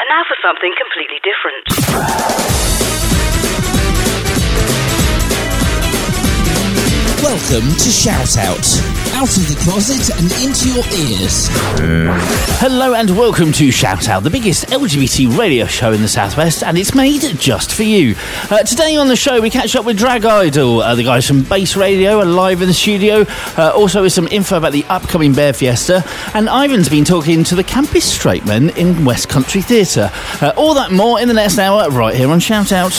And now for something completely different. Welcome to Shout Out. Out of the closet and into your ears. Hello and welcome to Shout Out, the biggest LGBT radio show in the Southwest, and it's made just for you. Today on the show we catch up with Drag Idol. The guys from Base Radio are live in the studio. Also with some info about the upcoming Bear Fiesta. And Ivan's been talking to the Campus Straight Men in West Country Theatre. All that and more in the next hour right here on Shout Out.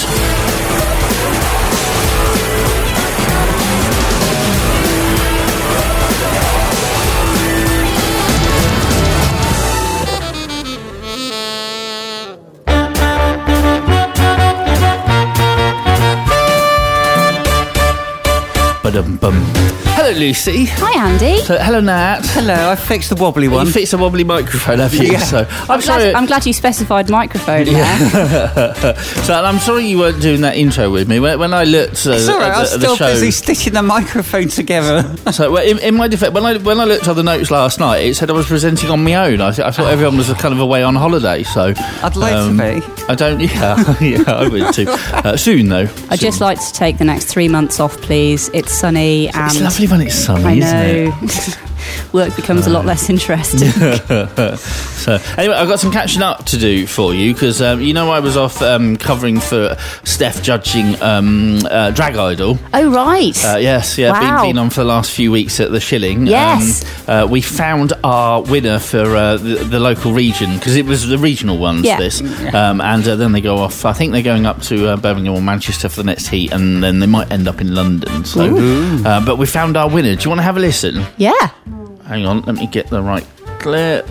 Hello, Lucy. Hi, Andy. So, hello, Nat. Hello, I fixed the wobbly one. You fixed a wobbly microphone, have you? Yeah. So, I'm glad you specified microphone there. So, I'm sorry you weren't doing that intro with me. When I looked it's all right, I was at still the show, busy stitching the microphone together. So, well, in my defence, when I looked at the notes last night, it said I was presenting on my own. I thought everyone was kind of away on holiday. So, I'd like to be. I don't. Yeah, I would too. Soon though. I'd just like to take the next 3 months off, please. It's sunny and It's lovely when it's sunny, I know. isn't it? Work becomes a lot less interesting. So anyway, I've got some catching up to do for you because I was off covering for Steph judging Drag Idol. Oh right. Yes, yeah, Wow. been on for the last few weeks at the Shilling. Yes. We found our winner for the local region because it was the regional ones. Yeah. This, and then they go off. I think they're going up to Birmingham or Manchester for the next heat, and then they might end up in London. So, but we found our winner. Do you want to have a listen? Yeah. Hang on, let me get the right clip.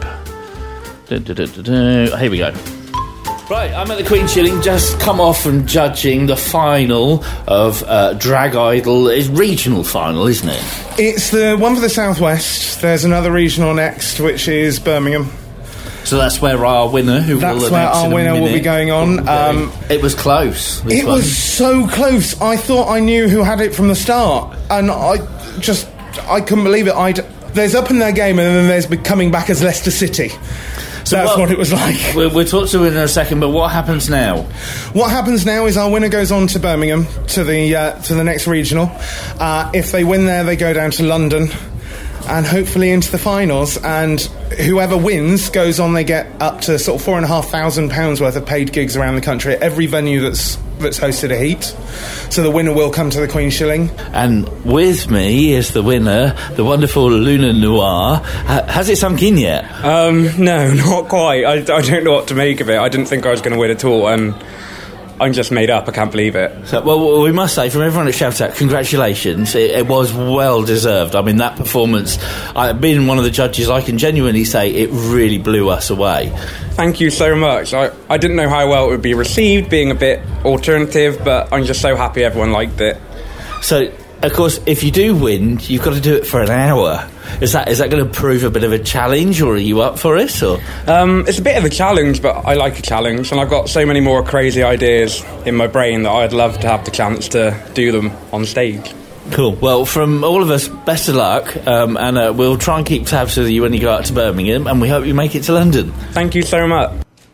Here we go. Right, I'm at the Queen Shilling, just come off from judging the final of Drag Idol. It's regional final, isn't it? It's the one for the Southwest. There's another regional next, which is Birmingham. So that's where our winner, That's where our winner will be going on. It was close. It was so close. I thought I knew who had it from the start, and I couldn't believe it. There's Up in Their Game, and then there's coming back as Leicester City. So that's what it was like. We'll talk to the winner in a second, but what happens now? What happens now is our winner goes on to Birmingham, to the next regional. If they win there, they go down to London, and hopefully into the finals. And whoever wins goes on, they get up to sort of £4,500 worth of paid gigs around the country at every venue that's hosted a heat. So the winner will come to the Queen Shilling. And with me is the winner, the wonderful Luna Noir. Has it sunk in yet? No, not quite. I don't know what to make of it. I didn't think I was going to win at all, and I'm just made up. I can't believe it. So, well, we must say, from everyone at Shout Out, congratulations. It was well deserved. I mean, that performance, being one of the judges, I can genuinely say it really blew us away. Thank you so much. I didn't know how well it would be received, being a bit alternative, but I'm just so happy everyone liked it. So, of course, if you do win, you've got to do it for an hour. Is that going to prove a bit of a challenge, or are you up for it? Or it's a bit of a challenge, but I like a challenge, and I've got so many more crazy ideas in my brain that I'd love to have the chance to do them on stage. Cool. Well, from all of us, best of luck, and we'll try and keep tabs with you when you go out to Birmingham, and we hope you make it to London. Thank you so much.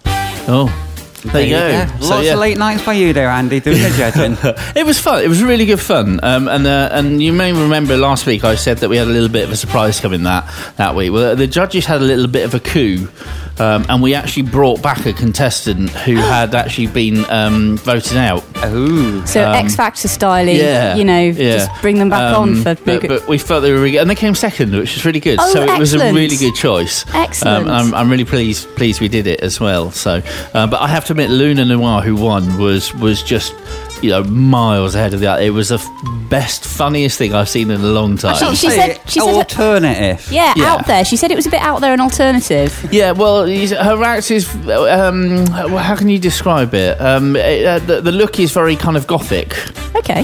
Oh. There you go. Lots of late nights by you there, Andy, doing the judging. It was fun. It was really good fun. And you may remember last week I said that we had a little bit of a surprise coming that week. Well, the judges had a little bit of a coup. And we actually brought back a contestant who had actually been voted out. Oh, So X Factor style, just bring them back on for. But we felt they were really good, and they came second, which was really good. Oh, so it was a excellent. really good choice. Excellent. I'm really pleased we did it as well. So, but I have to admit, Luna Noir, who won, was just miles ahead of the other. It was the best, funniest thing I've seen in a long time. Actually, she said alternative. Yeah, out there. She said it was a bit out there and alternative. Yeah, well, her act is. How can you describe it? The look is very kind of gothic. Okay.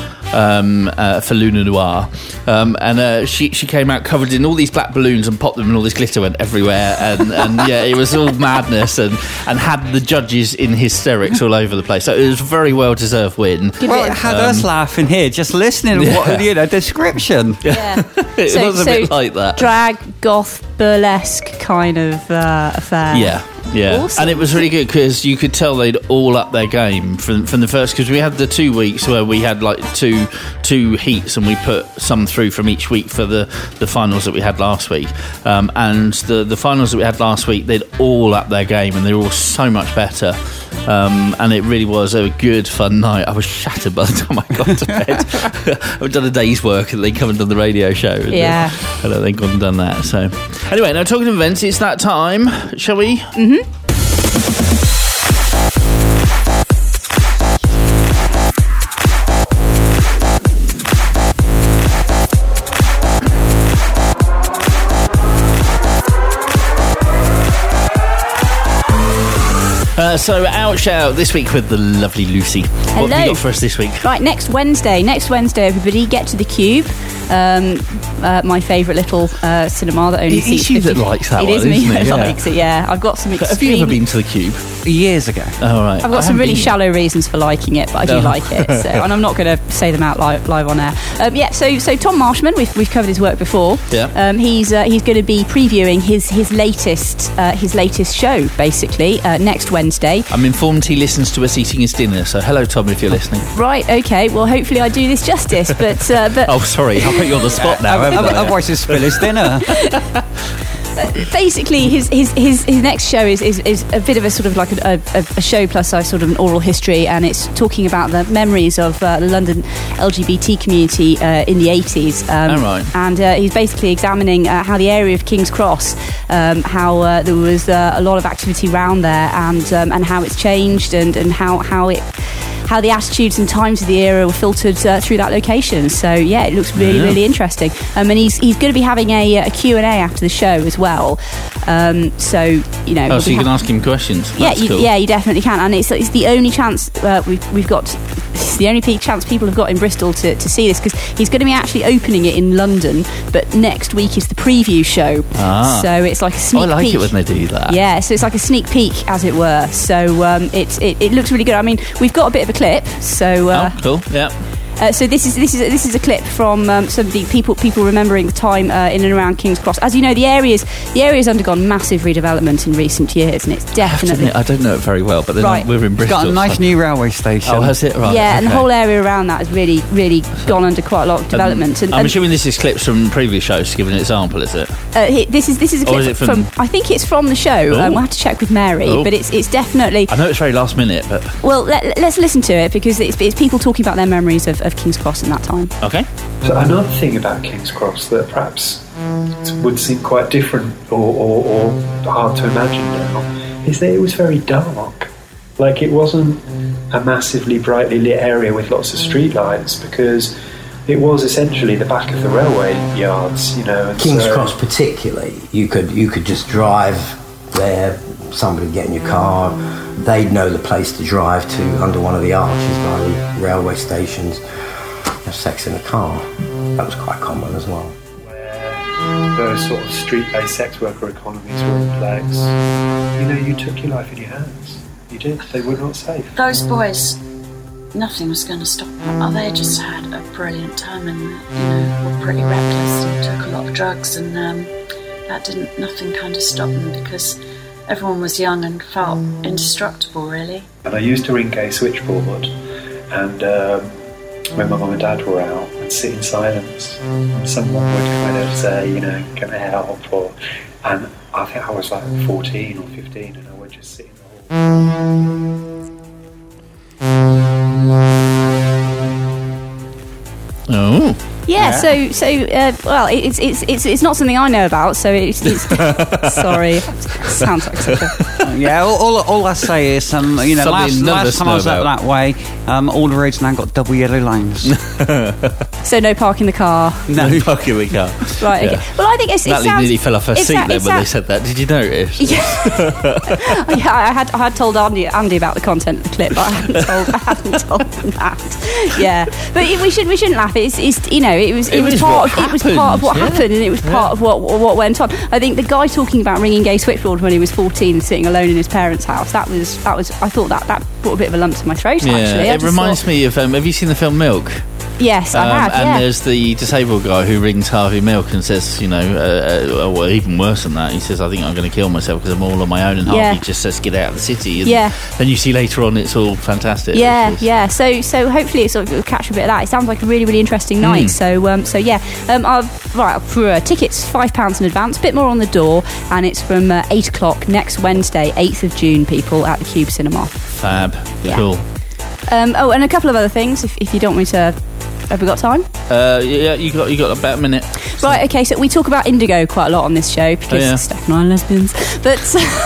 For Luna Noir, and she came out covered in all these black balloons and popped them, and all this glitter went everywhere, and yeah, it was all madness, and had the judges in hysterics all over the place. So it was a very well deserved win. Well, it had us laughing here just listening to what description. Yeah, it was a bit like that. Drag, goth, burlesque kind of affair. Yeah. Yeah, Awesome. and it was really good because you could tell they'd all up their game from the first, because we had the 2 weeks where we had like two heats and we put some through from each week for the finals that we had last week, and the finals that we had last week, they'd all up their game and they were all so much better, and it really was a good fun night. I was shattered by the time I got to bed. I've done a day's work and they come and done the radio show, and they've gone and done that. So anyway, now talking of events, it's that time, shall we? So Outshout this week with the lovely Lucy. Hello. What have you got for us this week? Right, next Wednesday, everybody, get to the Cube. My favourite little cinema that only seats 50. It's you that likes that it one, is me isn't it? that likes it, yeah. I've got some Have you ever been to the Cube? Years ago. Oh, right. I've got some really shallow reasons for liking it, but I do like it. So, and I'm not going to say them out live on air. So Tom Marshman, we've covered his work before. Yeah. He's going to be previewing his latest show, basically, next Wednesday. I'm informed he listens to us eating his dinner, so hello, Tom, if you're listening. Right, okay. Well, hopefully I do this justice, but oh, sorry, I'll put you on the spot now. Otherwise, he'll spill his dinner. Basically, his next show is a bit of a sort of like a show plus a sort of an oral history, and it's talking about the memories of the London LGBT community in the 80s. Right. And he's basically examining how the area of King's Cross, how there was a lot of activity around there, and how it's changed, and how the attitudes and times of the era were filtered through that location. So yeah, it looks really, really interesting. And he's going to be having a Q&A after the show as well. So you know. Oh, so you can ask him questions. That's cool. Yeah, you definitely can. And it's the only chance we've got. It's the only chance people have got in Bristol to see this, because he's going to be actually opening it in London, but next week is the preview show. So it's like a sneak peek. I like it when they do that. Yeah, so it's like a sneak peek, as it were. So it looks really good. I mean, we've got a bit of a clip. So cool. Yeah. So this is a clip from some of the people remembering the time in and around King's Cross. As you know, the area's undergone massive redevelopment in recent years, and it's definitely. I don't know it very well, but then we're in Bristol. Got a nice new railway station. Oh, has it? Right. Yeah, okay. And the whole area around that has really, really gone under quite a lot of development. I'm assuming this is clips from previous shows to give an example, is it? This is a clip from. I think it's from the show. We'll have to check with Mary, but it's definitely. I know it's very last minute, but well, let's listen to it, because it's people talking about their memories of King's Cross in that time. Okay. So another thing about King's Cross that perhaps would seem quite different or hard to imagine now is that it was very dark. Like, it wasn't a massively brightly lit area with lots of street lights, because it was essentially the back of the railway yards, you know. And King's Cross particularly, you could just drive there, somebody get in your car, they'd know the place to drive to under one of the arches by the railway stations. Have sex in the car. That was quite common as well. Where those sort of street-based sex worker economies were in place, you know, you took your life in your hands. You did. They were not safe. Those boys, nothing was going to stop them. They just had a brilliant time, and were pretty reckless and took a lot of drugs, and nothing kind of stopped them, because everyone was young and felt indestructible, really. And I used to ring gay switchboard, and when my mum and dad were out, I'd sit in silence, and someone would kind of say, can I help? And I think I was like 14 or 15, and I would just sit in the hall. Oh. Yeah. Well, it's not something I know about, so it's sorry, sounds like such a. Yeah, all I say is, last time I was out that way, all the roads now got double yellow lines. So no parking the car. No parking the car. Right. Okay. Yeah. Well, I think Natalie nearly fell off her seat then when they said that. Did you notice? Yeah. I had told Andy about the content of the clip, but I hadn't told them that. Yeah, but we shouldn't laugh. It was part of what happened, and it was part of what went on. I think the guy talking about ringing gay switchboard when he was 14 and sitting alone in his parents' house, that was I thought that brought a bit of a lump to my throat. Yeah, actually, it reminds me of. Have you seen the film Milk? Yes, I have. And there's the disabled guy who rings Harvey Milk and says, well, even worse than that, he says, I think I'm going to kill myself because I'm all on my own, and Harvey just says, get out of the city. And then you see later on it's all fantastic. Yeah. So hopefully it sort of capture a bit of that. It sounds like a really, really interesting night. So tickets £5 in advance, a bit more on the door, and it's from 8 o'clock next Wednesday, 8th of June, people, at the Cube Cinema. Fab. Cool. And a couple of other things, if you don't want me to. Have we got time? You got about a minute. Right, okay, so we talk about Indigo quite a lot on this show because Steph and I are lesbians. But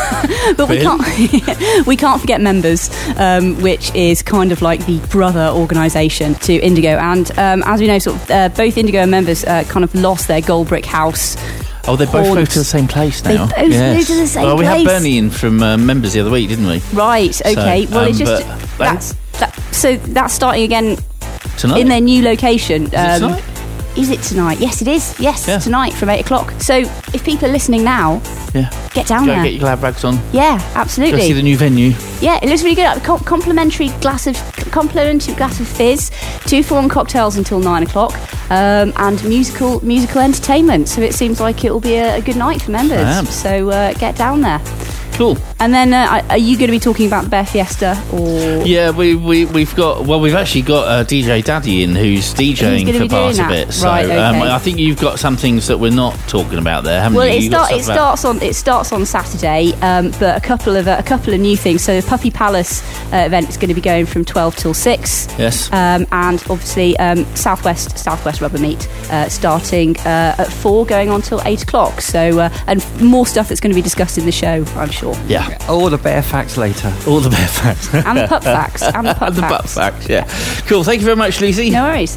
we can't forget Members, which is kind of like the brother organisation to Indigo. And as we know, both Indigo and Members kind of lost their Gold Brick House. Oh, they both moved to the same place now. They both moved to the same place. We had Bernie in from Members the other week, didn't we? Right, okay. So, it's just... So that's starting again... Tonight? In their new location. Is it tonight? Is it tonight? Yes, it is. Yes, tonight from 8 o'clock. So if people are listening now, get down there. Get your glad rags on. Yeah, absolutely. Go see the new venue. Yeah, it looks really good. Complimentary glass of fizz, 2 for 1 cocktails until 9 o'clock, and musical entertainment. So it seems like it will be a good night for members. So get down there. Cool. And then, are you going to be talking about the Bear Fiesta? Or yeah, we've actually got DJ Daddy in who's DJing for part of it. So right, okay. I think you've got some things that we're not talking about there, haven't you? Well, it starts on Saturday, but a couple of new things. So the Puppy Palace event is going to be going from 12 till 6. Yes. And obviously Southwest Rubber Meat starting at 4, going on till 8 o'clock. So and more stuff that's going to be discussed in the show, I'm sure. Yeah. All the bear facts later. All the bear facts. And the pup facts. And the pup pup facts, yeah. Cool. Thank you very much, Lucy. No worries.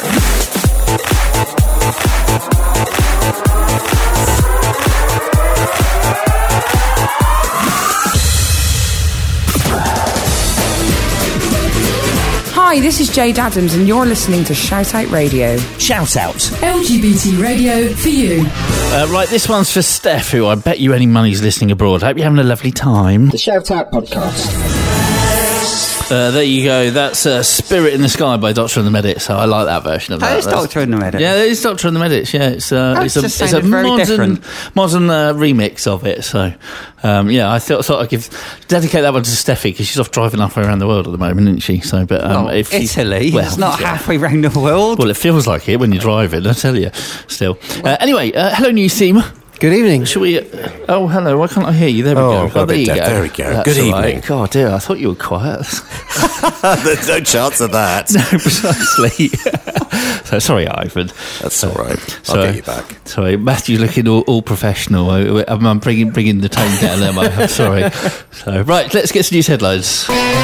Hi, this is Jade Adams and you're listening to Shout Out Radio. Shout Out. LGBT radio for you. Right, this one's for Steph, who I bet you any money's listening abroad. Hope you're having a lovely time. The Shout Out podcast. There you go. That's Spirit in the Sky by Doctor and the Medics. So I like that version of that. It's Doctor and the Medics. Yeah, it is Doctor and the Medics. Yeah, it's a modern remix of it. So I thought I'd dedicate that one to Steffi because she's off driving halfway around the world at the moment, isn't she? So, but Italy, it's not halfway around the world. Well, it feels like it when you're driving. I tell you. Still, anyway, hello, news team. Good evening. Should we... Oh, hello. Why can't I hear you? There we go. There you go. There we go. Good evening. Right. God, dear, I thought you were quiet. There's no chance of that. No, precisely. So, sorry, Ivan. That's all right. I'll get you back. Sorry, Matthew's looking all professional. I'm bringing the tone down there, mate. I'm sorry. So, right, let's get some news headlines.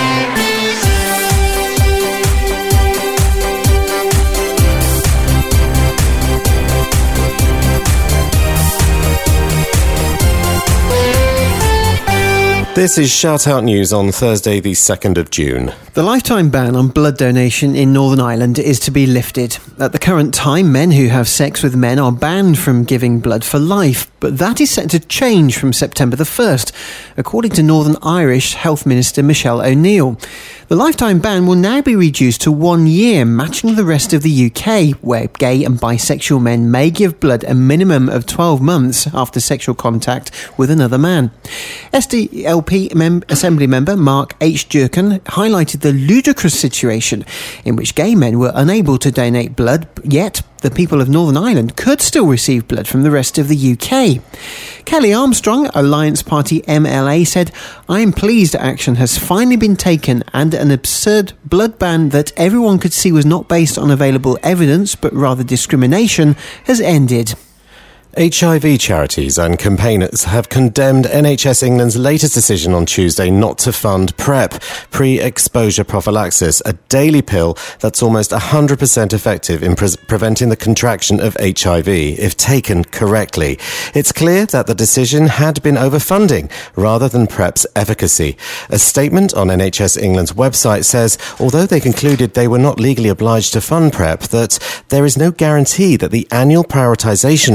This is Shout Out News on Thursday, the 2nd of June. The lifetime ban on blood donation in Northern Ireland is to be lifted. At the current time, men who have sex with men are banned from giving blood for life, but that is set to change from September the 1st, according to Northern Irish Health Minister Michelle O'Neill. The lifetime ban will now be reduced to 1 year, matching the rest of the UK, where gay and bisexual men may give blood a minimum of 12 months after sexual contact with another man. SDLP Assembly member Mark H. Durkan highlighted the ludicrous situation in which gay men were unable to donate blood, yet the people of Northern Ireland could still receive blood from the rest of the UK. Kelly Armstrong, Alliance Party MLA, said, "I am pleased action has finally been taken and an absurd blood ban that everyone could see was not based on available evidence but rather discrimination has ended." HIV charities and campaigners have condemned NHS England's latest decision on Tuesday not to fund PrEP, pre-exposure prophylaxis, a daily pill that's almost 100% effective in preventing the contraction of HIV if taken correctly. It's clear that the decision had been overfunding rather than PrEP's efficacy. A statement on NHS England's website says, although they concluded they were not legally obliged to fund PrEP, that there is no guarantee that the annual prioritisation round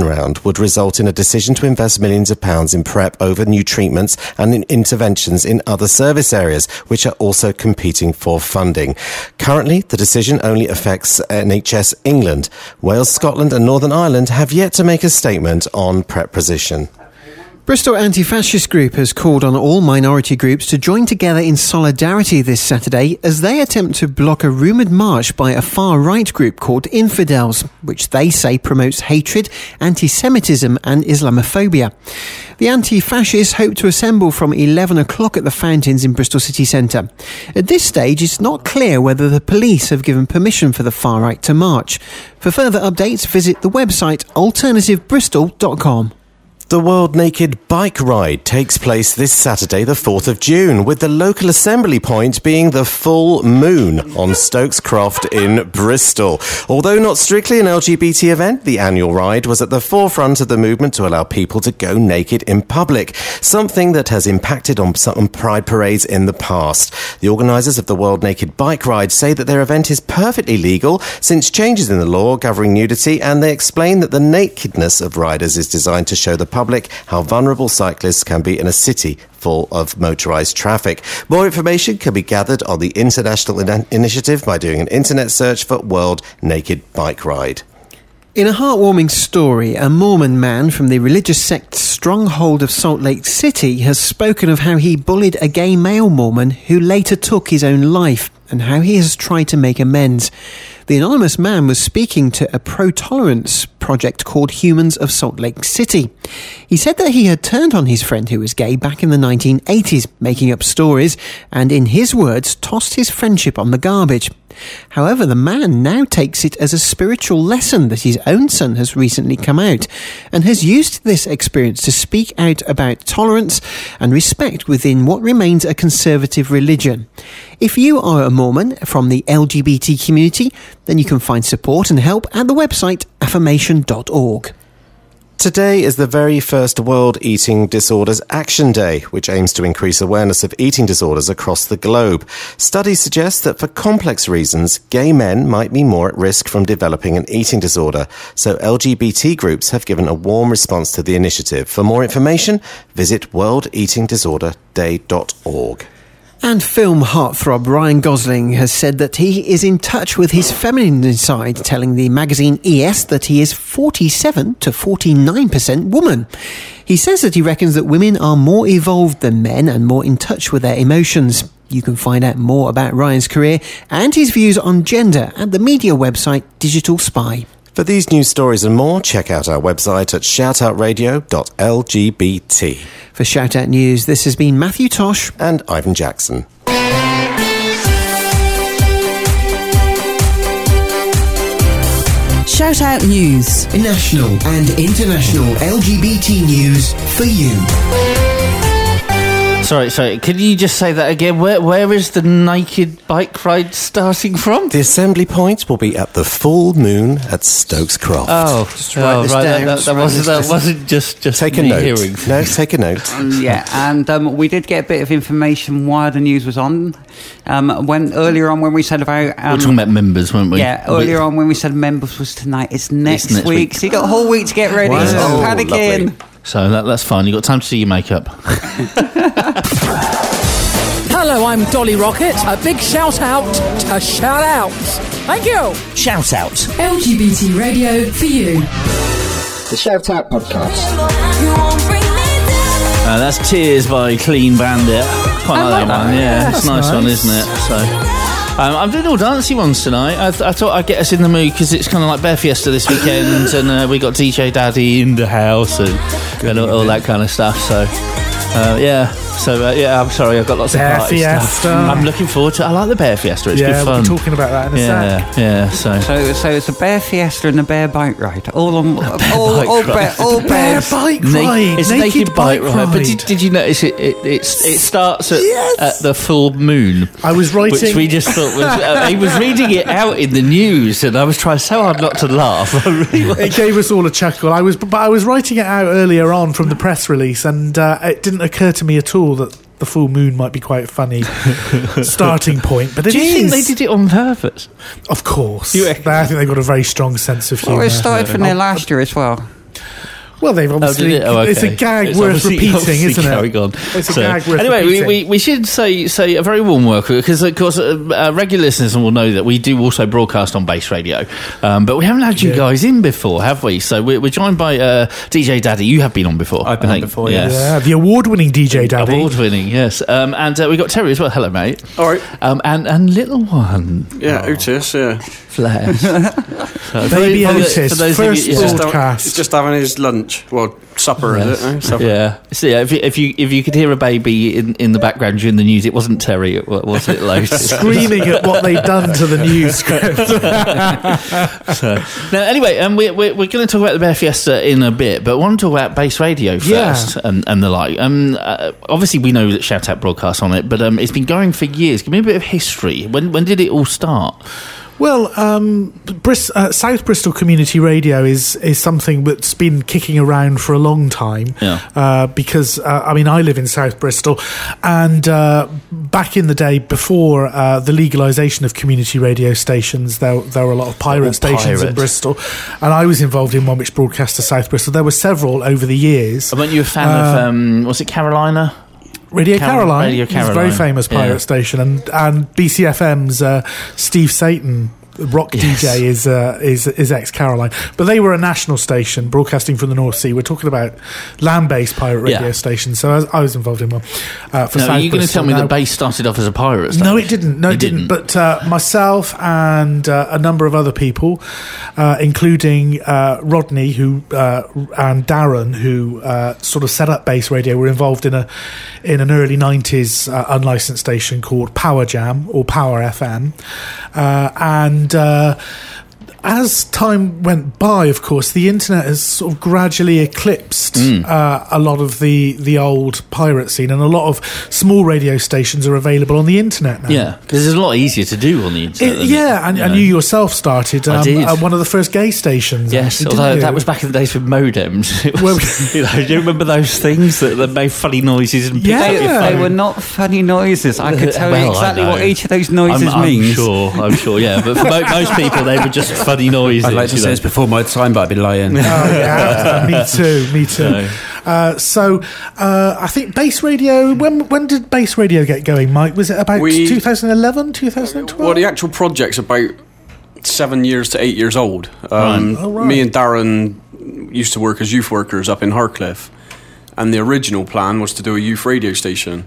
would result in a decision to invest millions of pounds in PrEP over new treatments and in interventions in other service areas, which are also competing for funding. Currently, the decision only affects NHS England. Wales, Scotland and Northern Ireland have yet to make a statement on PrEP position. Bristol Anti-Fascist Group has called on all minority groups to join together in solidarity this Saturday as they attempt to block a rumoured march by a far-right group called Infidels, which they say promotes hatred, anti-Semitism and Islamophobia. The anti-fascists hope to assemble from 11 o'clock at the Fountains in Bristol city centre. At this stage, it's not clear whether the police have given permission for the far-right to march. For further updates, visit the website alternativebristol.com. The World Naked Bike Ride takes place this Saturday, the 4th of June, with the local assembly point being the full moon on Stokes Croft in Bristol. Although not strictly an LGBT event, the annual ride was at the forefront of the movement to allow people to go naked in public, something that has impacted on some pride parades in the past. The organisers of the World Naked Bike Ride say that their event is perfectly legal since changes in the law governing nudity, and they explain that the nakedness of riders is designed to show the public how vulnerable cyclists can be in a city full of motorised traffic. More information can be gathered on the international initiative by doing an internet search for World Naked Bike Ride. In a heartwarming story, a Mormon man from the religious sect Stronghold of Salt Lake City has spoken of how he bullied a gay male Mormon who later took his own life and how he has tried to make amends. The anonymous man was speaking to a pro-tolerance project called Humans of Salt Lake City. He said that he had turned on his friend who was gay back in the 1980s, making up stories, and in his words, tossed his friendship on the garbage. However, the man now takes it as a spiritual lesson that his own son has recently come out, and has used this experience to speak out about tolerance and respect within what remains a conservative religion. If you are a Mormon from the LGBT community, then you can find support and help at the website affirmation.org. Today is the very first World Eating Disorders Action Day, which aims to increase awareness of eating disorders across the globe. Studies suggest that for complex reasons, gay men might be more at risk from developing an eating disorder, so LGBT groups have given a warm response to the initiative. For more information, visit worldeatingdisorderday.org. And film heartthrob Ryan Gosling has said that he is in touch with his feminine side, telling the magazine ES that he is 47 to 49% woman. He says that he reckons that women are more evolved than men and more in touch with their emotions. You can find out more about Ryan's career and his views on gender at the media website Digital Spy. For these news stories and more, check out our website at shoutoutradio.lgbt. For Shoutout News, this has been Matthew Tosh and Ivan Jackson. Shoutout News. National and international LGBT news for you. Sorry, can you just say that again? Where is the naked bike ride starting from? The assembly point will be at the full moon at Stokes Croft. Just write this down. That wasn't just take a note. Hearing. No, take a note. And we did get a bit of information while the news was on. Earlier on when we said about... we're talking about members, weren't we? Yeah, earlier on when we said members was tonight, it's next week. So you got a whole week to get ready. Wow. Stop panicking. Lovely. So that's fine. You've got time to do your makeup. Hello, I'm Dolly Rocket. A big shout out to Shout Outs. Thank you. Shout Out. LGBT radio for you. The Shout Out podcast. That's Tears by Clean Bandit. Quite like that one. Yeah, it's a nice one, isn't it? So... I'm doing all dancey ones tonight. I thought I'd get us in the mood because it's kind of like Bear Fiesta this weekend, and we got DJ Daddy in the house and all that kind of stuff. So, I'm sorry, I've got lots of party stuff. I'm looking forward to it. I like the Bear Fiesta. It's good fun. We'll be talking about that in a sec. Yeah. So it's a Bear Fiesta and a bear bike ride. All bear bike ride. It's a naked bike ride. But did you notice it starts at the full moon? I was writing, which we just thought was. He was reading it out in the news, and I was trying so hard not to laugh. It gave us all a chuckle. I was writing it out earlier on from the press release, and it didn't occur to me at all that the full moon might be quite a funny starting point. But do you think they did it on purpose? Of course. I think they've got a very strong sense of humour. Well, it started from there last year as well. Well, they've obviously. It's a gag worth repeating, isn't it? On. It's a gag worth anyway, repeating. we should say a very warm welcome, because, of course, regular listeners will know that we do also broadcast on Base Radio. But we haven't had you guys in before, have we? So we're joined by DJ Daddy. You have been on before. I've been on before, yes. Yeah, the award-winning DJ Daddy. Award-winning, yes. And we got Terry as well. Hello, mate. All right. And little one. Yeah, Otis, yeah. Flash. Baby Otis, first broadcast. Just having his lunch. Well, supper, is it? Supper. Yeah. So, if you could hear a baby in the background during the news, it wasn't Terry, was it, Lotus? Screaming at what they'd done to the news script. Now, anyway, we're going to talk about the Bear Fiesta in a bit, but I want to talk about Base Radio first and the like. Obviously, we know that Shout Out broadcasts on it, but it's been going for years. Give me a bit of history. When did it all start? Well, South Bristol Community Radio is something that's been kicking around for a long time. Yeah. Because I live in South Bristol, and back in the day before the legalisation of community radio stations, there were a lot of pirate stations in Bristol, and I was involved in one which broadcast to South Bristol. There were several over the years. Weren't you a fan of was it Carolina? Radio Caroline. Radio Caroline. It's a very famous pirate station, and BCFM's Steve Satan, rock DJ, is ex Caroline. But they were a national station broadcasting from the North Sea. We're talking about land-based pirate radio stations. So I was involved in one for South Bristol. Are you going to tell me that Base started off as a pirate station? No, it didn't. No, it didn't. But myself and a number of other people, including Rodney, and Darren, who sort of set up Base Radio, were involved in an early 90s unlicensed station called Power Jam or Power FM, and as time went by, of course, the internet has sort of gradually eclipsed a lot of the old pirate scene, and a lot of small radio stations are available on the internet now. Yeah, because it's a lot easier to do on the internet. And you yourself started one of the first gay stations. Yes, actually, although that was back in the days with modems. Do you remember those things that made funny noises? And they were not funny noises. I could tell you exactly what each of those noises means. I'm sure, yeah. But for most people, they were just funny noises. I'd like to say it's before my time, but I'd be lying. Me too. So I think Base Radio, when did Base Radio get going, Mike? Was it about 2011, 2012? Well, the actual project's about 7 years to 8 years old. Me and Darren used to work as youth workers up in Harcliffe, and the original plan was to do a youth radio station,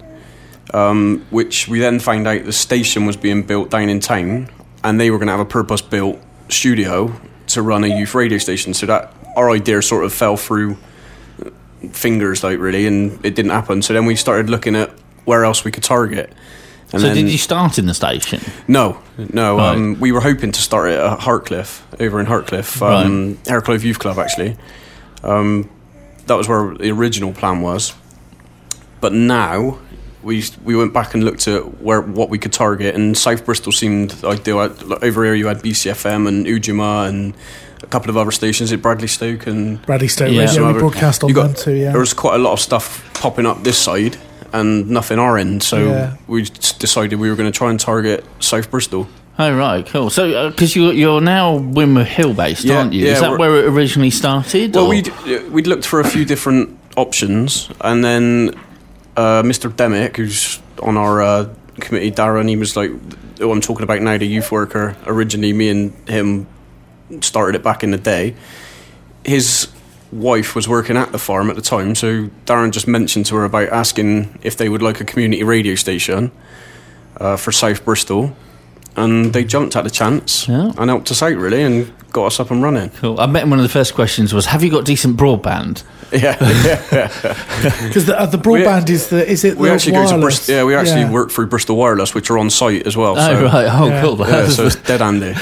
which we then found out the station was being built down in town, and they were going to have a purpose-built studio to run a youth radio station. So that our idea sort of fell through fingers, really, and it didn't happen. So then we started looking at where else we could target. And so did you start in the station? No. Right. We were hoping to start it at Harcliffe, over in Harcliffe, Harcliffe Youth Club, actually. That was where the original plan was. But now we went back and looked at what we could target, and South Bristol seemed ideal. Over here you had BCFM and Ujima and a couple of other stations at Bradley Stoke Radio. We broadcast on them too. There was quite a lot of stuff popping up this side and nothing our end, so we decided we were going to try and target South Bristol. Oh, right, cool. So, because you're now Winworth Hill based, aren't you? Is that where it originally started? Well, we'd looked for a few different options, and then Mr. Demick, who's on our committee, Darren, he was like, who I'm talking about now, the youth worker. Originally, me and him started it back in the day. His wife was working at the farm at the time, so Darren just mentioned to her about asking if they would like a community radio station for South Bristol, and they jumped at the chance and helped us out, really, and got us up and running. Cool. I bet one of the first questions was, have you got decent broadband? Yeah. Because the broadband we actually go to Bristol. We actually work through Bristol Wireless, which are on site as well. Cool. So it's dead handy.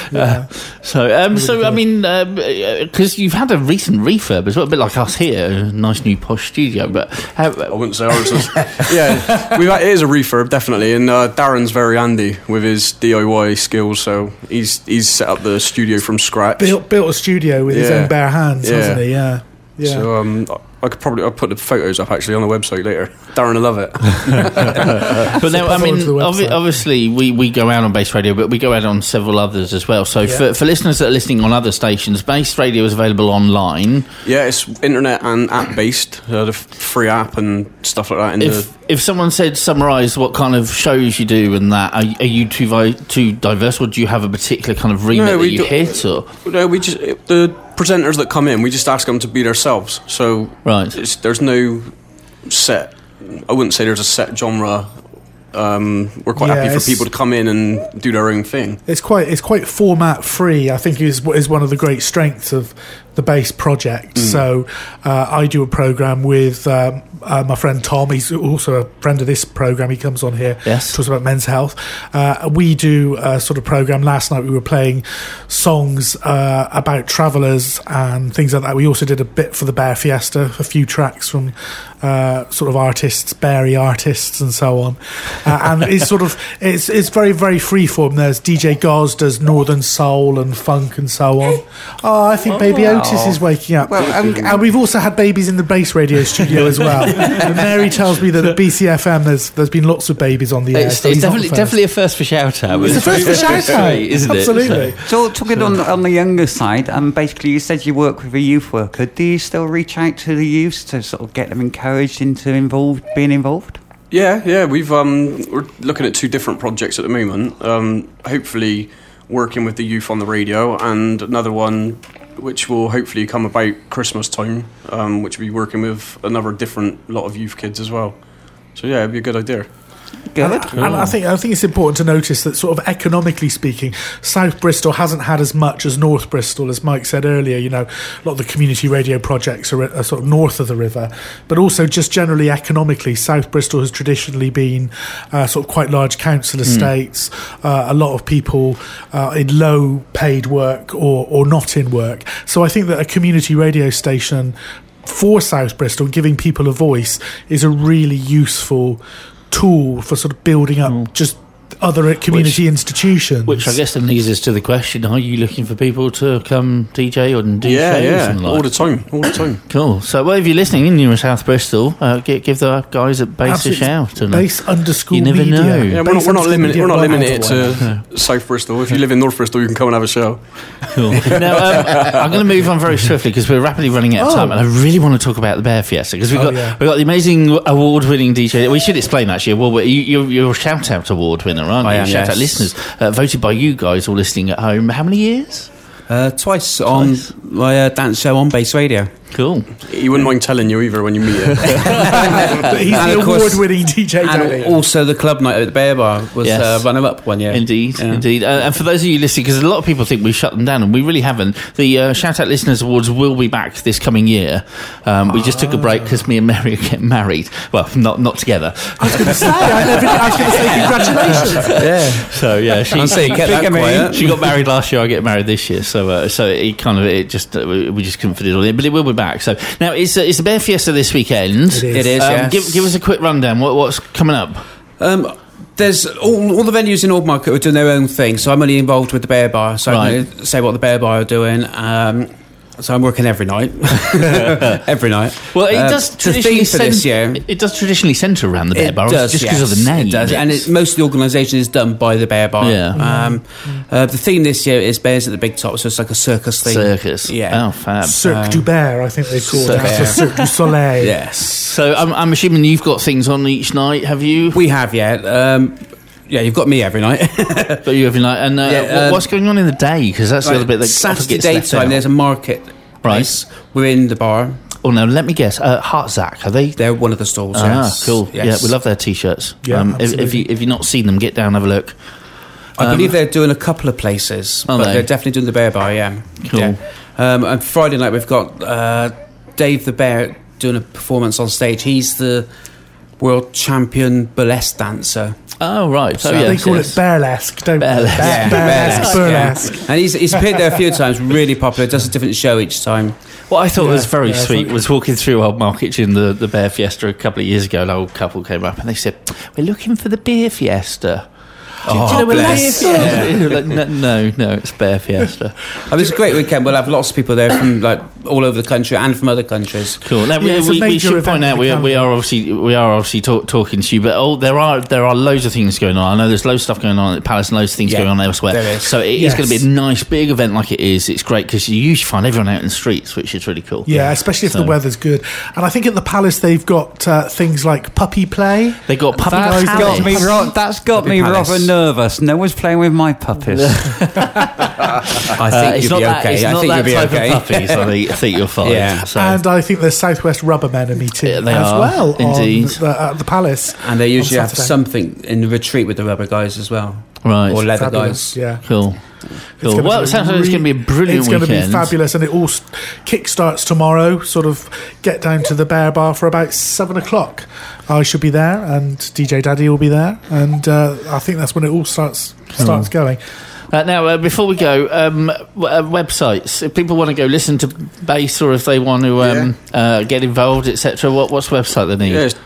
So I mean, because you've had a recent refurb as well, a bit like us here, a nice new posh studio. But I wouldn't say ours was. It is a refurb, definitely, and Darren's very handy with his DIY skills. So he's set up the studio from scratch. Built a studio with his own bare hands, hasn't he? Yeah. So I'll put the photos up actually on the website later. Darren will love it. But now, I mean, obviously we go out on Base Radio, but we go out on several others as well. So for listeners that are listening on other stations, Base Radio is available online. Yeah, it's internet and app based. The free app and stuff like that. If someone said summarise what kind of shows you do and that, are you too diverse, or do you have a particular kind of remit that you hit? Or no, we just the presenters that come in, we just ask them to be themselves. So there's no set. I wouldn't say there's a set genre. We're quite happy for people to come in and do their own thing. It's quite format free. I think is one of the great strengths of the Base project. So I do a program with my friend Tom. He's also a friend of this program. He comes on here, talks about men's health. We do a sort of program. Last night we were playing songs about travellers and things like that. We also did a bit for the Bear Fiesta, a few tracks from sort of artists, Beary artists, and so on. And it's very, very freeform. There's DJ Goz does Northern Soul and funk and so on. I think Baby Otis is waking up. Well, and we've also had babies in the Base Radio studio as well. And Mary tells me that at BCFM there's been lots of babies on the air. It's definitely a first for Shout Out. It's a first for Shout Out, isn't it? Absolutely. So talking on the younger side, basically you said you work with a youth worker. Do you still reach out to the youths to sort of get them encouraged into being involved? Yeah, we're looking at 2 different projects at the moment. Hopefully working with the youth on the radio, and another one which will hopefully come about Christmas time, which will be working with another different lot of youth kids as well. So yeah, it'd be a good idea. Good. And I think it's important to notice that sort of economically speaking, South Bristol hasn't had as much as North Bristol, as Mike said earlier. You know, a lot of the community radio projects are sort of north of the river, but also just generally economically, South Bristol has traditionally been sort of quite large council estates, a lot of people in low paid work or not in work. So I think that a community radio station for South Bristol, giving people a voice, is a really useful tool for sort of building up just other community institutions. Which I guess then leads us to the question, are you looking for people to come DJ or do shows? Yeah, and all the time. Cool. So well, if you're listening in New South Bristol, give the guys at Base a shout. And Base _media. You never know. Yeah, we're not limited to South Bristol. If you live in North Bristol, you can come and have a show. Cool. Now, I'm going to move on very swiftly because we're rapidly running out of time, and I really want to talk about the Bear Fiesta because we've got the amazing award-winning DJ. We should explain actually. Well, you're a shout-out award winner, aren't you? Shout out listeners, voted by you guys all listening at home. How many years? Twice on my dance show on Base Radio. Cool. He wouldn't mind telling you either when you meet him. He's the award-winning DJ. And also the club night at the Bear Bar was runner-up one year. Indeed. And for those of you listening, because a lot of people think we've shut them down, and we really haven't, the Shout Out Listeners Awards will be back this coming year. We just took a break because me and Mary are getting married. Well, not together. I was going to say, congratulations. Yeah. So, yeah. She got married last year, I get married this year. So we just couldn't fit it all in. But it will be back. So now it's the Bear Fiesta this weekend. It is. Yes. Give us a quick rundown. What's coming up? There's all the venues in Aldmarket are doing their own thing. So I'm only involved with the Bear Bar. So I can say what the Bear Bar are doing. So I'm working every night. Every night. Well, it does traditionally this year. It does traditionally centre around the Bear Bar, just because of the name. It does, and most of the organisation is done by the Bear Bar. Yeah. The theme this year is Bears at the Big Top, so it's like a circus theme. Circus. Yeah. Oh, fab. Cirque du Bear, I think they call it. Cirque du Soleil. Yes. So I'm assuming you've got things on each night, have you? We have, yeah. Yeah, you've got me every night. Got you every night. And what's going on in the day? Because that's the other bit that Saturday daytime, there's a market place within the bar. Oh, now let me guess. Hartzack, are they? They're one of the stalls. Yes. Cool. Yes. Yeah, we love their t-shirts. Yeah, if you've not seen them, get down, have a look. I believe they're doing a couple of places, but they're definitely doing the Bear Bar. Yeah, cool. Yeah. And Friday night we've got Dave the Bear doing a performance on stage. He's the world champion burlesque dancer. Oh, right. So they call it burlesque, don't they? Burlesque. Yeah. And he's appeared there a few times, really popular, does a different show each time. What I thought was very sweet was walking through Old Market in the Bear Fiesta a couple of years ago. An old couple came up and they said, "We're looking for the Beer Fiesta." Do you know what Bear Fiesta? No, it's Bear Fiesta. It's a great weekend. We'll have lots of people there from like all over the country and from other countries. Cool. Now, we should point out we are obviously talking to you, but there are loads of things going on. I know there's loads of stuff going on at the Palace and loads of things going on elsewhere. There is. So it is going to be a nice big event like it is. It's great because you usually find everyone out in the streets, which is really cool. Yeah, especially if the weather's good. And I think at the Palace they've got things like puppy play. They got puppy That's guys. That's got me rather nervous. No one's playing with my puppies. I think you'll be okay. It's not that type of puppies. I think you're fine. Yeah. So. And I think the Southwest Rubbermen are meeting they as are, well. Indeed. At the Palace. And they usually have something in the retreat with the rubber guys as well. Right. Or leather Fabulous, guys. Yeah. Cool. Well, it sounds like it's going to be a brilliant weekend. It's going to be fabulous, and it all kick-starts tomorrow. Sort of get down to the Bear Bar for about 7 o'clock. I should be there, and DJ Daddy will be there, and I think that's when it all starts going. Now, before we go, websites. If people want to go listen to bass, or if they want to get involved, etc., what's the website they need? Yeah, it's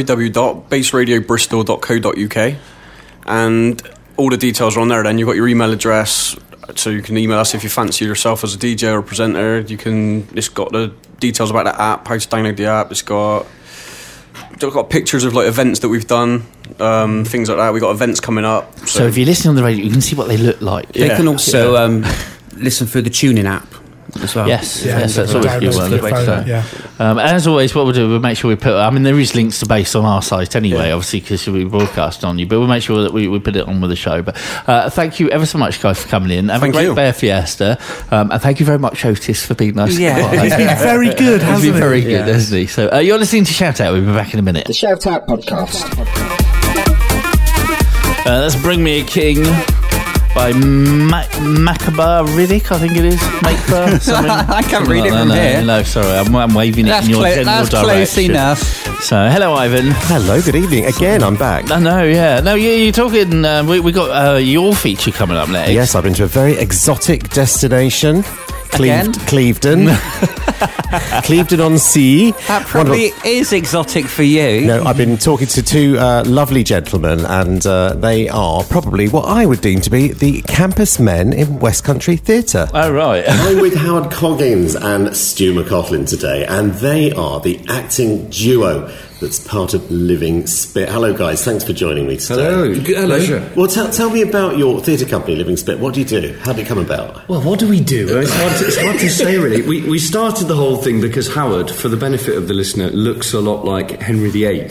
www.bassradiobristol.co.uk, and all the details are on there. Then you've got your email address, so you can email us if you fancy yourself as a DJ or a presenter. It's got the details about the app, how to download the app. It's got pictures of like events that we've done, things like that. We've got events coming up. So if you listen on the radio, you can see what they look like. They can also listen through the tuning app as well. Yes, that's always a good one. Yeah. As always, what we'll do, we'll make sure we put. I mean, there is links to bass on our site anyway, obviously, because we broadcast on you. But we'll make sure that we put it on with the show. But thank you ever so much, guys, for coming in. Have a great Bear Fiesta, and thank you very much, Otis, for being nice. Yeah, he's been very good, hasn't he? He's been very good, hasn't he? So you're listening to Shout Out. We'll be back in a minute. The Shout Out Podcast. That's Bring Me a King by Macabar Riddick, I think it is. Macabar, something. I can't read it from here. No, sorry, I'm waving it in your general direction. That's close enough. So, hello, Ivan. Hello, good evening. Again, I'm back. I know, yeah. No, you're talking. We got your feature coming up next. Yes, I've been to a very exotic destination. Clevedon. Clevedon on Sea. That probably is exotic for you. No, I've been talking to two lovely gentlemen, and they are probably what I would deem to be the campus men in West Country Theatre. Oh, right. I'm with Howard Coggins and Stu McCaughlin today, and they are the acting duo that's part of Living Spit. Hello, guys. Thanks for joining me today. Hello. Pleasure. Well, tell me about your theatre company, Living Spit. What do you do? How did it come about? Well, what do we do? It's hard to say, really. We started the whole thing because Howard, for the benefit of the listener, looks a lot like Henry VIII.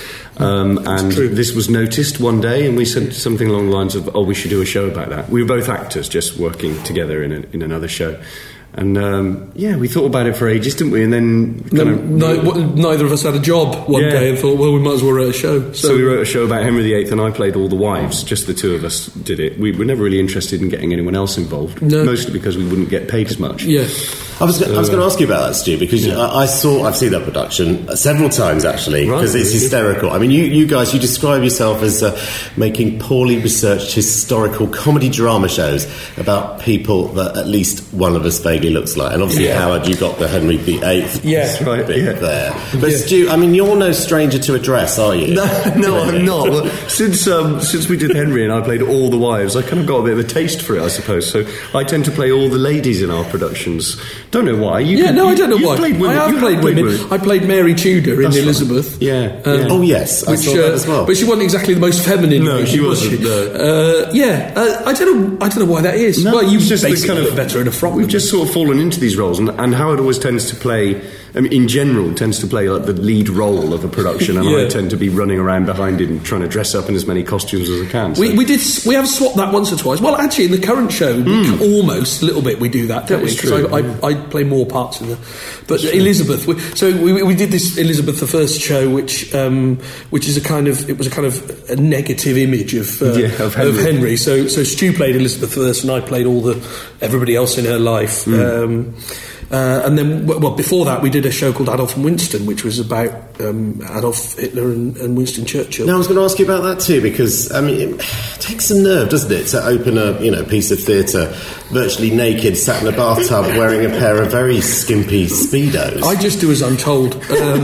And this was noticed one day, and we said something along the lines of, we should do a show about that. We were both actors, just working together in another show. And we thought about it for ages, didn't we? And then neither of us had a job one day and thought, well, we might as well write a show. So we wrote a show about Henry VIII, and I played all the wives. Just the two of us did it. We were never really interested in getting anyone else involved, mostly because we wouldn't get paid as much. Yeah. I was going to ask you about that, Stu, because I've seen that production several times, actually, because it's hysterical. I mean, you guys, you describe yourself as making poorly researched historical comedy drama shows about people that at least one of us vaguely looks like. And obviously, Howard, you got the Henry VIII bit there. But Stu, I mean, you're no stranger to a dress, are you? No, I'm not. Well, since we did Henry and I played all the wives, I kind of got a bit of a taste for it, I suppose. So I tend to play all the ladies in our productions. Don't know why. I don't know why. I have played women. I played Mary Tudor in Elizabeth. Oh, yes. I saw that as well. But she wasn't exactly the most feminine. No, she wasn't. I don't know why that is. No, well, you just basically look better in a frock. We've just sort of fallen into these roles, and Howard always tends to play, I mean, in general, tends to play like the lead role of a production, and I tend to be running around behind him trying to dress up in as many costumes as I can. So. We have swapped that once or twice. Well, actually, in the current show, almost a little bit we do that. That was true. I play more parts in the. But Elizabeth, we did this Elizabeth I show, which is a kind of a negative image of Henry. So Stu played Elizabeth I, and I played everybody else in her life. And then, well, before that, we did a show called Adolf and Winston, which was about Adolf Hitler and Winston Churchill. Now, I was going to ask you about that too, because I mean, it takes some nerve, doesn't it, to open a piece of theatre virtually naked, sat in a bathtub, wearing a pair of very skimpy Speedos. I just do as I'm told,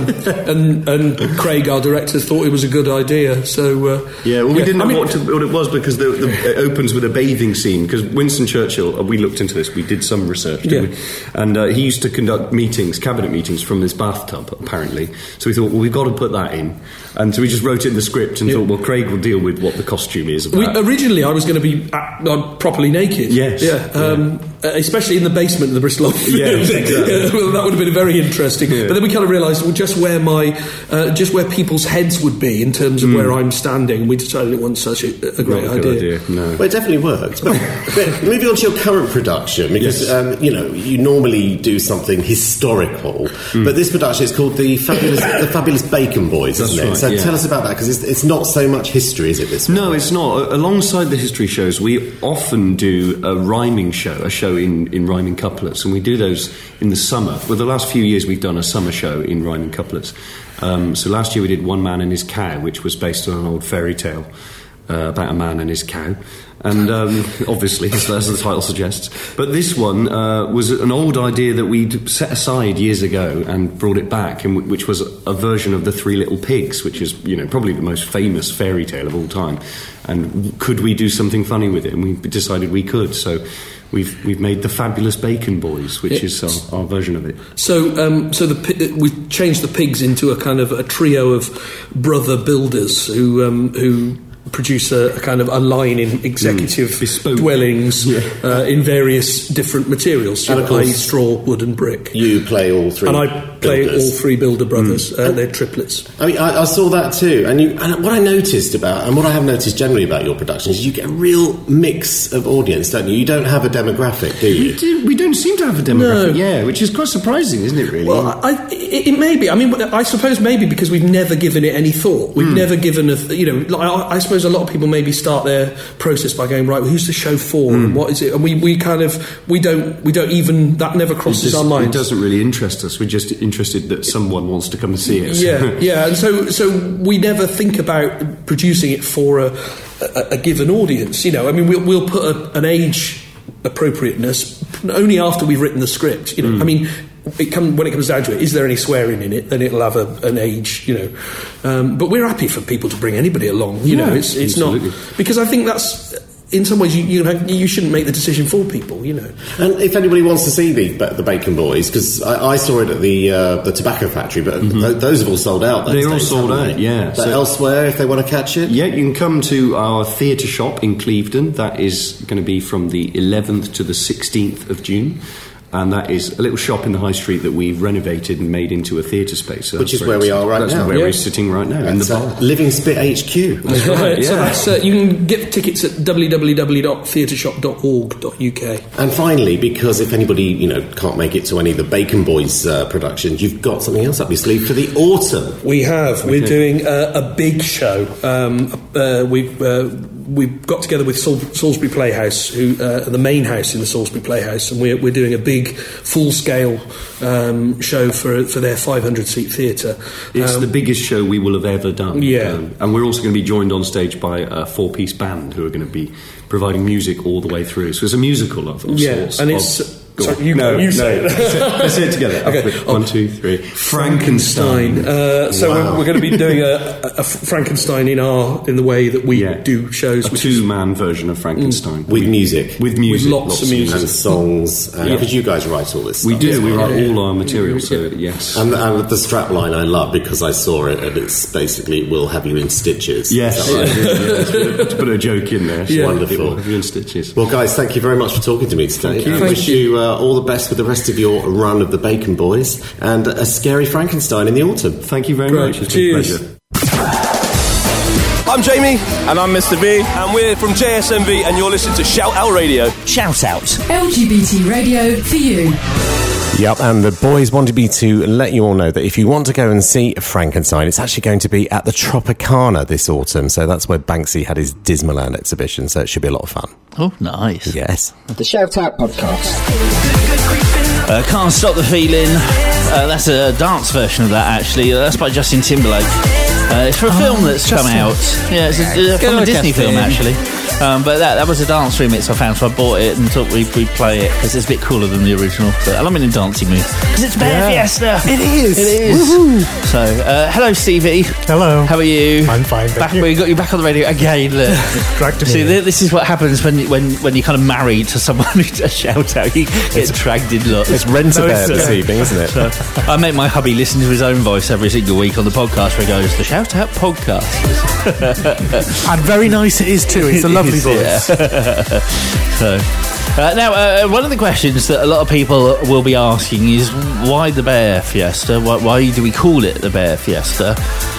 and Craig, our director, thought it was a good idea. So we didn't know what it was, because it opens with a bathing scene. Because Winston Churchill, we looked into this, we did some research, didn't we? And he used to conduct cabinet meetings from this bathtub, apparently. So we thought, well, we've got to put that in. And so we just wrote it in the script and thought, well, Craig will deal with what the costume is about. Originally, I was going to be properly naked. Yes. Especially in the basement of the Bristol office. Yes, exactly. Well, that would have been very interesting. Yeah. But then we kind of realised, well, just where people's heads would be in terms of where I'm standing. We decided it wasn't such a great idea. No. Well, it definitely worked. But moving on to your current production, because you normally do something historical, but this production is called the Fabulous Bacon Boys, isn't it? Right, so tell us about that, because it's not so much history, is it? This No, it's not. Alongside the history shows, we often do a rhyming show, a show in rhyming couplets, and we do those in the summer. Well, the last few years we've done a summer show in rhyming couplets. So last year we did One Man and His Cow, which was based on an old fairy tale about a man and his cow. And obviously, as the title suggests. But this one was an old idea that we'd set aside years ago and brought it back, which was a version of The Three Little Pigs, which is probably the most famous fairy tale of all time. And could we do something funny with it? And we decided we could. So we've made the Fabulous Bacon Boys, which is our version of it. So we changed the pigs into a kind of a trio of brother builders who produce a kind of a line in executive dwellings in various different materials, i.e. straw, wood and brick. You play all three. And I play all three builder brothers. They're triplets. I mean, I saw that too. And what I noticed about, and what I have noticed generally about your productions, is you get a real mix of audience, don't you? You don't have a demographic, do you? We don't seem to have a demographic, which is quite surprising, isn't it, really? Well, it may be. I mean, I suppose maybe because we've never given it any thought. We've never given I suppose a lot of people maybe start their process by going, right, well, who's the show for and what is it? And we don't even, that never crosses our minds. It doesn't really interest us. We're just interested that someone wants to come and see us. And so we never think about producing it for a given audience. I mean, we'll put an age appropriateness only after we've written the script. I mean, when it comes down to it, is there any swearing in it? Then it'll have an age, But we're happy for people to bring anybody along. It's absolutely. not, because I think that's, in some ways, you shouldn't make the decision for people. And if anybody wants to see the Bacon Boys, because I saw it at the Tobacco Factory, but those have all sold out. They're all sold out. Yeah. But elsewhere, if they want to catch it, you can come to our theatre shop in Clevedon. That is going to be from the 11th to the 16th of June. And that is a little shop in the high street that we've renovated and made into a theatre space. So which is where we are right now. That's where we're sitting right now, in the bar. Living Spit HQ. That's right, So you can get tickets at www.theatreshop.org.uk. And finally, because if anybody, can't make it to any of the Bacon Boys productions, you've got something else up your sleeve for the autumn. We have. We're doing a big show. We've got together with Salisbury Playhouse, who the main house in the Salisbury Playhouse, and we're doing a big full-scale show for their 500-seat theatre. It's the biggest show we will have ever done. And we're also going to be joined on stage by a four-piece band who are going to be providing music all the way through. So it's a musical of sorts. And it's... Sorry, you say it. Let's say it together. Okay. 1, 2, 3. Frankenstein. So we're going to be doing a Frankenstein in the way that we do shows. A two-man version of Frankenstein. With music. With lots of music. And songs. Because you guys write all this stuff. We do. We write all our material, so yes. And the strapline I love, because I saw it, and it's basically, we'll have you in stitches. Yes. To put a joke in there. Wonderful. We'll have you in stitches. Well, guys, thank you very much for talking to me today. Thank you. I wish you all the best with the rest of your run of the Bacon Boys, and a scary Frankenstein in the autumn. Thank you very much. It's been a pleasure. I'm Jamie, and I'm Mr. V, and we're from JSMV, and you're listening to Shout Out Radio. Shout Out. LGBT radio for you. Yep, and the boys wanted me to let you all know that if you want to go and see Frankenstein, it's actually going to be at the Tropicana this autumn. So that's where Banksy had his Dismaland exhibition, so it should be a lot of fun. Oh, nice. Yes. The Shout Out Podcast. Can't Stop the Feeling. That's a dance version of that, actually. That's by Justin Timberlake. It's for a film that's come out. Yeah, it's from a Disney film, actually. But that was a dance remix I found, so I bought it and thought we'd play it because it's a bit cooler than the original. So I'm in a dancing mood because it's Bear Fiesta. It is. It is. Woo-hoo. So, hello, Stevie. Hello. How are you? I'm fine. We got you back on the radio again. Look. See, this is what happens when you're kind of married to someone who does shout out. You get dragged in lots. It's Rent-A-Bear this evening, isn't it? So, I make my hubby listen to his own voice every single week on the podcast where he goes, the Shout Out Podcast. And very nice it is too. It's a lovely voice. Yeah. So, now, one of the questions that a lot of people will be asking is why the Bear Fiesta? Why do we call it the Bear Fiesta?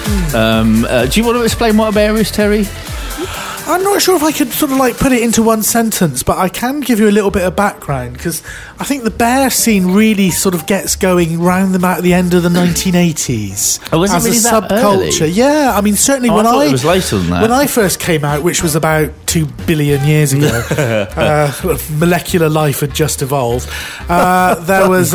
Do you want to explain what a bear is, Terry? I'm not sure if I could sort of like put it into one sentence, but I can give you a little bit of background because I think the bear scene really sort of gets going round about the end of the 1980s. Oh, was as it really a that subculture. Early? Yeah, I mean certainly I thought it was later than that. When I first came out, which was about 2 billion years ago, molecular life had just evolved. There was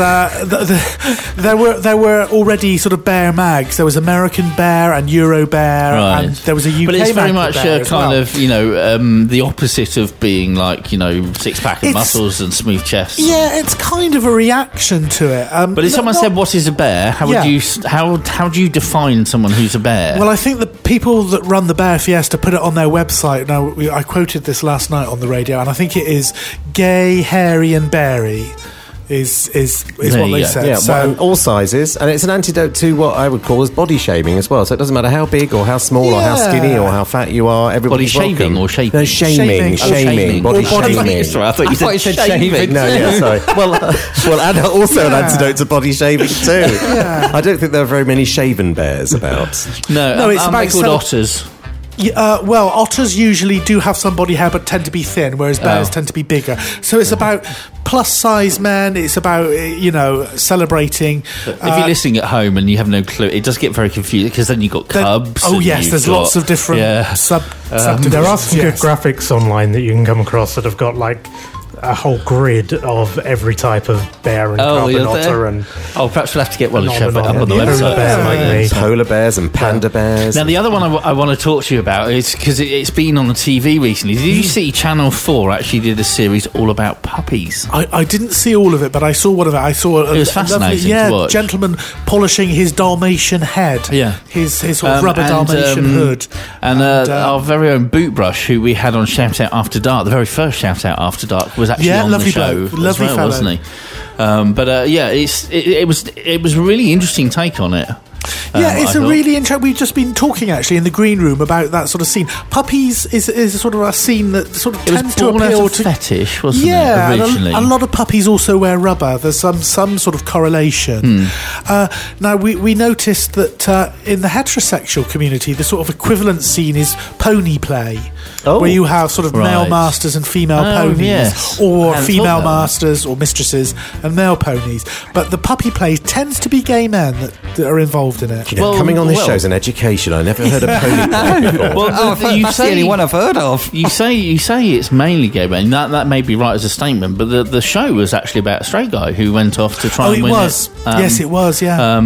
there were already sort of bear mags. There was American Bear and Euro Bear, right. and there was a UK. But it's very mag much bear as kind well. of the opposite of being like six pack of muscles and smooth chest. Yeah, it's kind of a reaction to it. But if someone said, "What is a bear?" How would you how do you define someone who's a bear? Well, I think the people that run the Bear Fiesta put it on their website. Now, I quoted this last night on the radio, and I think it is gay, hairy, and beary. Is what they said. Yeah, so, all sizes, and it's an antidote to what I would call as body shaming as well. So it doesn't matter how big or how small or how skinny or how fat you are. Everybody's body shaving welcome. or shaping? No, shaming. Body shaming. Sorry, I thought you said shaving. No, yeah, sorry. Well, and also an antidote to body shaving too. Yeah. I don't think there are very many shaven bears about. No, it's about called otters. Well, otters usually do have some body hair but tend to be thin, whereas bears tend to be bigger. So it's about plus size men. It's about celebrating. If you're listening at home and you have no clue, it does get very confusing because then you've got cubs. There's lots of different subdivisions. There are some good graphics online that you can come across that have got like a whole grid of every type of bear and cub and otter and perhaps we'll have to get one and shove it up on the website. Polar bears and panda bears. Now the other one I want to talk to you about is because it's been on the TV recently. Did you see Channel 4 actually did a series all about puppies? I didn't see all of it, but I saw one of it. I saw it was fascinating lovely, to watch. Gentleman polishing his Dalmatian head. Yeah, his sort of rubber Dalmatian hood. And our very own Bootbrush, who we had on Shout Out After Dark, the very first Shout Out After Dark, was actually on the show. Lovely fellow, wasn't he? It was a really interesting take on it. It's really interesting. We've just been talking actually in the green room about that sort of scene. Puppies is sort of a scene that sort of tends to appeal to fetish, wasn't it? Originally, a lot of puppies also wear rubber. There's some sort of correlation. Now we noticed that in the heterosexual community, the sort of equivalent scene is pony play, where you have sort of male masters and female ponies, or female masters or mistresses and male ponies. But the puppy play tends to be gay men that are involved in it. Coming on this show is an education. I never heard of pony play before. That's the only one I've heard of. You say it's mainly gay men. That may be right as a statement, but the show was actually about a straight guy who went off to try and win it. Yes, it was. Yeah.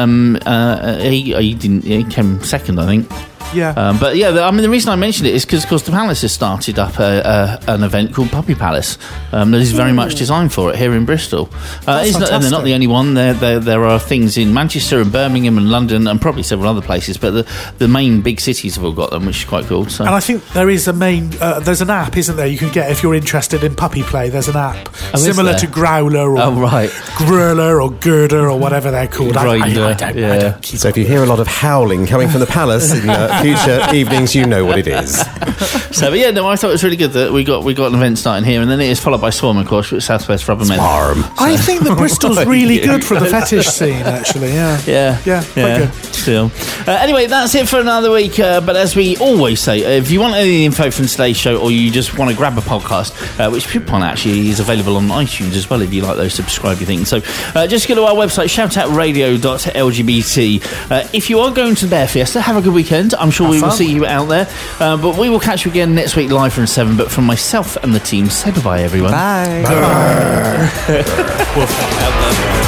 He didn't. He came second, I think. Yeah. But the reason I mentioned it is because, of course, the Palace has started up an event called Puppy Palace that is very much designed for it here in Bristol. And they're not the only one. There are things in Manchester and Birmingham and London and probably several other places, but the main big cities have all got them, which is quite cool. So. And I think there is there's an app, isn't there? You can get if you're interested in puppy play. There's an app similar to Growler or Growler or Girder or whatever they're called. I don't so if you hear a lot of howling coming from the Palace in future evenings, you know what it is. So, I thought it was really good that we got an event starting here, and then it is followed by Swarm, of course, with Southwest Rubbermen. I think that Bristol's really good for the fetish scene, actually. Yeah, quite good. Still, anyway, that's it for another week. But as we always say, if you want any info from today's show, or you just want to grab a podcast, which Pipon actually is available on iTunes as well, if you like those subscribey things. So, just go to our website, shoutoutradio.lgbt. If you are going to the Bear Fiesta, have a good weekend. I'm sure we will fun. see you out there. But we will catch you again next week live from 7. But from myself and the team, say bye-bye, everyone. Bye. We'll find out then.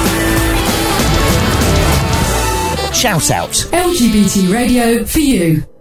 Shout out. LGBT radio for you.